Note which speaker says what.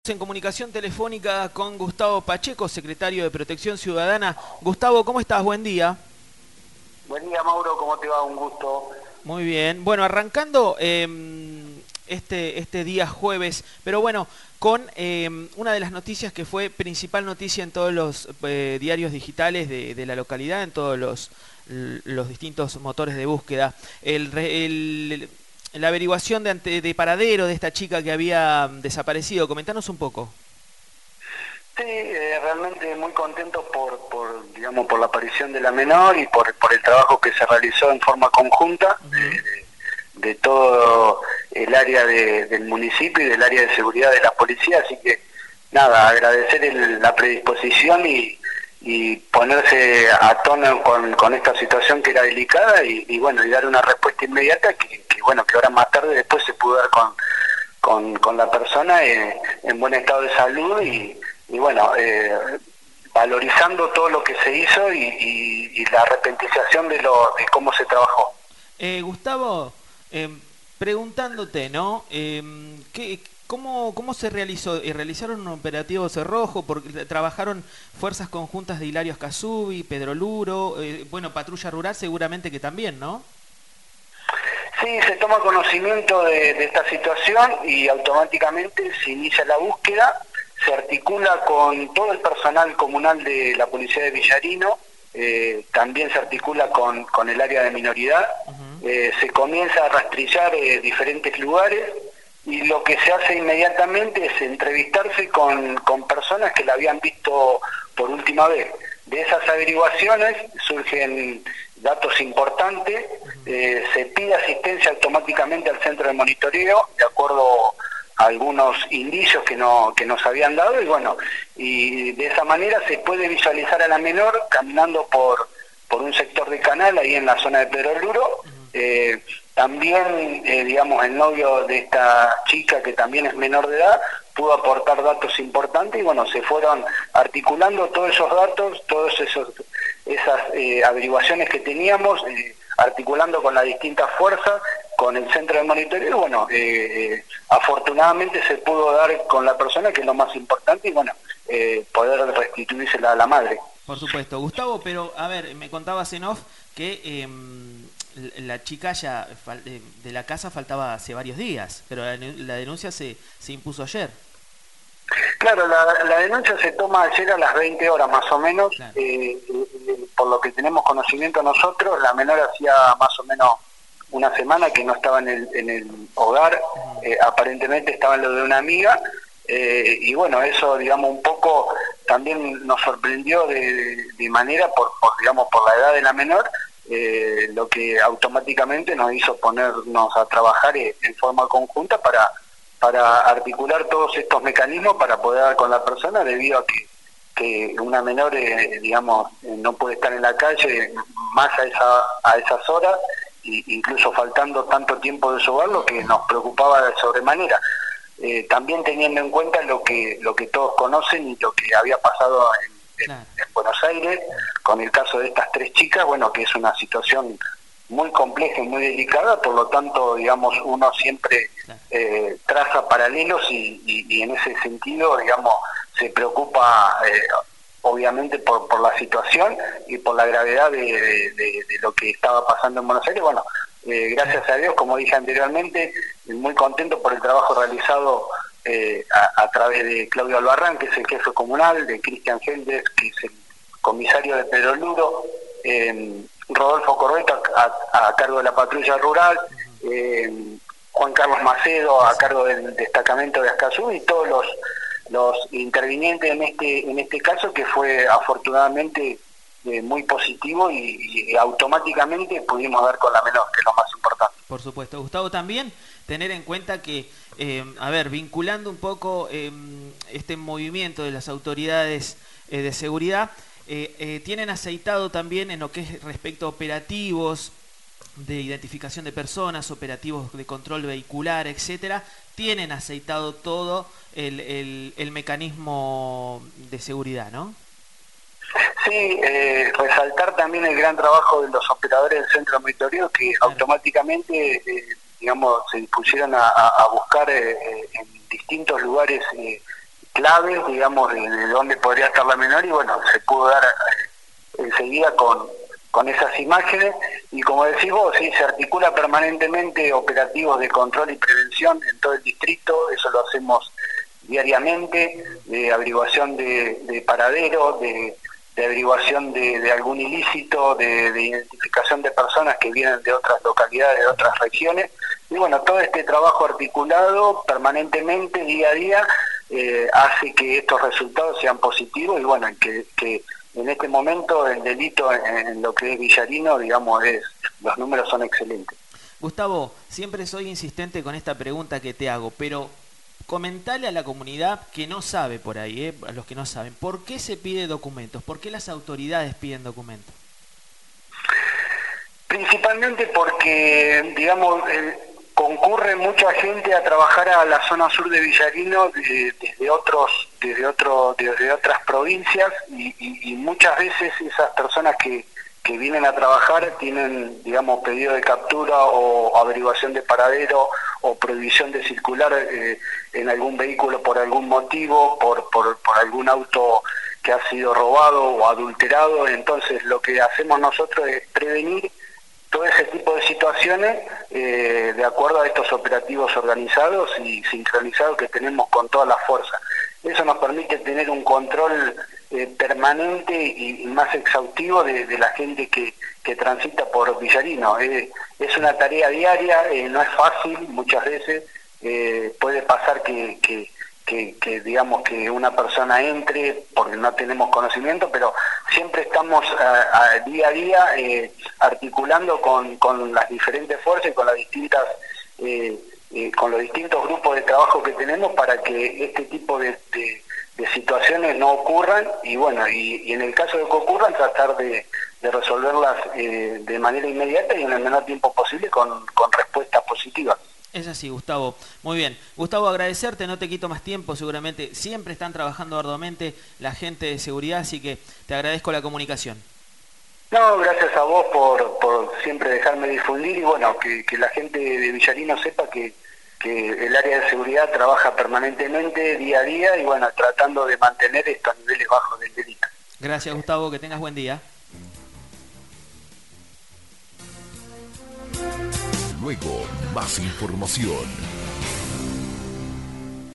Speaker 1: En comunicación telefónica con Gustavo Pacheco, secretario de Protección Ciudadana. Gustavo, ¿cómo estás? Buen día.
Speaker 2: Buen día, Mauro, ¿cómo te va? Un gusto.
Speaker 1: Muy bien. Bueno, arrancando este día jueves, pero bueno, con una de las noticias que fue principal noticia en todos los diarios digitales de la localidad, en todos los distintos motores de búsqueda. La averiguación de paradero de esta chica que había desaparecido. Comentanos un poco.
Speaker 2: Sí, realmente muy contento digamos, por la aparición de la menor y por el trabajo que se realizó en forma conjunta
Speaker 1: Ujú.
Speaker 2: de todo el área del municipio y del área de seguridad de la policía. Así que, nada, agradecer la predisposición y ponerse a tono con esta situación que era delicada y bueno, y dar una respuesta inmediata bueno, que ahora más tarde después se pudo dar con la persona en buen estado de salud y bueno, valorizando todo lo que se hizo y la arrepentización de cómo se trabajó.
Speaker 1: Gustavo, preguntándote, ¿no? ¿Cómo se realizó? ¿Realizaron un operativo cerrojo? Porque trabajaron fuerzas conjuntas de Hilario Ascasubi, Pedro Luro, bueno, Patrulla Rural seguramente que también, ¿no?
Speaker 2: Sí, se toma conocimiento de esta situación y automáticamente se inicia la búsqueda, se articula con todo el personal comunal de la Policía de Villarino, también se articula con el área de minoridad,
Speaker 1: Ujú.
Speaker 2: se comienza a rastrillar diferentes lugares y lo que se hace inmediatamente es entrevistarse con personas que la habían visto por última vez. De esas averiguaciones surgen datos importantes, se pide asistencia automáticamente al centro de monitoreo, de acuerdo a algunos indicios que nos habían dado, y bueno, y de esa manera se puede visualizar a la menor caminando por un sector de canal ahí en la zona de Pedro Luro. También, digamos, el novio de esta chica, que también es menor de edad, pudo aportar datos importantes y bueno, se fueron articulando todos esos datos, esas averiguaciones que teníamos, articulando con las distintas fuerzas, con el centro de monitoreo, y bueno, afortunadamente se pudo dar con la persona, que es lo más importante, y bueno, poder restituírsela a la madre.
Speaker 1: Por supuesto. Gustavo, pero a ver, me contabas en off que la chica ya de la casa faltaba hace varios días, pero la denuncia se impuso ayer.
Speaker 2: Claro, la denuncia se toma ayer a las 20 horas más o menos,
Speaker 1: Claro.
Speaker 2: por lo que tenemos conocimiento nosotros, la menor hacía más o menos una semana que no estaba en el hogar,
Speaker 1: Ujú.
Speaker 2: aparentemente estaba en lo de una amiga, y bueno, eso, digamos, un poco también nos sorprendió de manera digamos, por la edad de la menor, lo que automáticamente nos hizo ponernos a trabajar en forma conjunta para articular todos estos mecanismos para poder dar con la persona, debido a que una menor, digamos, no puede estar en la calle más a esas horas, incluso faltando tanto tiempo de su hogar, lo que nos preocupaba de sobremanera. También teniendo en cuenta lo que todos conocen y lo que había pasado
Speaker 1: Claro.
Speaker 2: en Buenos Aires, con el caso de estas tres chicas, bueno, que es una situación muy compleja y muy delicada, por lo tanto, digamos, uno siempre
Speaker 1: Claro.
Speaker 2: traza paralelos y en ese sentido, digamos, se preocupa obviamente por la situación y por la gravedad de lo que estaba pasando en Buenos Aires. Bueno,
Speaker 1: Claro.
Speaker 2: gracias a Dios, como dije anteriormente, muy contento por el trabajo realizado a través de Claudio Albarrán, que es el jefe comunal, de Cristian Geldes, que es el comisario de Pedro Luro, Rodolfo Corbeto a cargo de la patrulla rural, Juan Carlos Macedo a cargo del destacamento de Ascazú, y todos los intervinientes en este caso, que fue afortunadamente muy positivo y automáticamente pudimos dar con la menor, que es lo más importante.
Speaker 1: Por supuesto. Gustavo, también tener en cuenta que, a ver, vinculando un poco este movimiento de las autoridades de seguridad, tienen aceitado también en lo que es respecto a operativos de identificación de personas, operativos de control vehicular, etcétera, tienen aceitado todo el mecanismo de seguridad, ¿no?
Speaker 2: Sí, resaltar también el gran trabajo de los operadores del centro de monitoreo, que
Speaker 1: Claro.
Speaker 2: automáticamente, digamos, se dispusieron a buscar en distintos lugares claves, digamos, de dónde podría estar la menor, y bueno, se pudo dar enseguida con esas imágenes. Y como decís vos, sí, se articula permanentemente operativos de control y prevención en todo el distrito. Eso lo hacemos diariamente, de averiguación de paradero, de averiguación de algún ilícito, de identificación de personas que vienen de otras localidades, de otras regiones. Y bueno, todo este trabajo articulado permanentemente, día a día, hace que estos resultados sean positivos, y bueno, que en este momento el delito en lo que es Villarino, digamos, los números son excelentes.
Speaker 1: Gustavo, siempre soy insistente con esta pregunta que te hago, pero comentale a la comunidad que no sabe por ahí, a los que no saben, ¿por qué se pide documentos? ¿Por qué las autoridades piden documentos?
Speaker 2: Principalmente porque, digamos, concurre mucha gente a trabajar a la zona sur de Villarino desde otras provincias, y muchas veces esas personas que vienen a trabajar tienen, digamos, pedido de captura o averiguación de paradero o prohibición de circular en algún vehículo por algún motivo, por algún auto que ha sido robado o adulterado. Entonces lo que hacemos nosotros es prevenir todo ese tipo de situaciones de acuerdo a estos operativos organizados y sincronizados que tenemos con toda la fuerza. Eso nos permite tener un control permanente y más exhaustivo de la gente que transita por Villarino. Es una tarea diaria, no es fácil, muchas veces puede pasar que digamos que una persona entre porque no tenemos conocimiento, pero siempre estamos día a día articulando con las diferentes fuerzas y con las distintas con los distintos grupos de trabajo que tenemos para que este tipo de situaciones no ocurran, y bueno, y en el caso de que ocurran, tratar de resolverlas de manera inmediata y en el menor tiempo posible con respuestas positivas.
Speaker 1: Es así, Gustavo. Muy bien. Gustavo, agradecerte, no te quito más tiempo, seguramente siempre están trabajando arduamente la gente de seguridad, así que te agradezco la comunicación.
Speaker 2: No, gracias a vos por siempre dejarme difundir, y bueno, que la gente de Villarino sepa que el área de seguridad trabaja permanentemente, día a día, y bueno, tratando de mantener estos niveles bajos del delito.
Speaker 1: Gracias, Gustavo, que tengas buen día.
Speaker 3: Luego, más información.